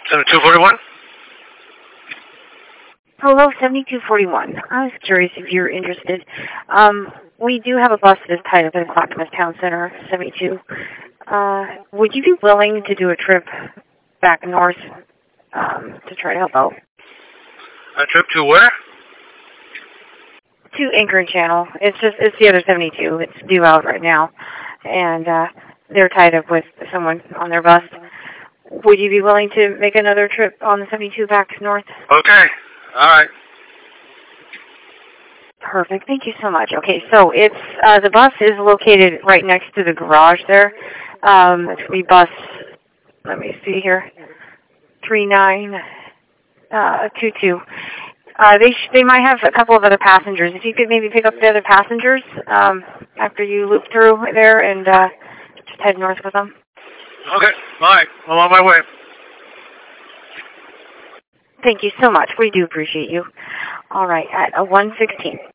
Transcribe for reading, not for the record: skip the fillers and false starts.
7241? Hello, 7241. I was curious if you're interested. We do have a bus that's tied up in Clackamas Town Center, 72. Would you be willing to do a trip back north to try to help out? A trip to where? To Anchor and Channel. It's the other 72. It's due out right now. And they're tied up with someone on their bus. Would you be willing to make another trip on the 72 back north? Okay. All right. Perfect. Thank you so much. Okay, so it's the bus is located right next to the garage there. It's the bus, let me see here, 3922. They might have a couple of other passengers. If you could maybe pick up the other passengers after you loop through there and just head north with them. Okay. All right. I'm on my way. Thank you so much. We do appreciate you. All right, at 1:16.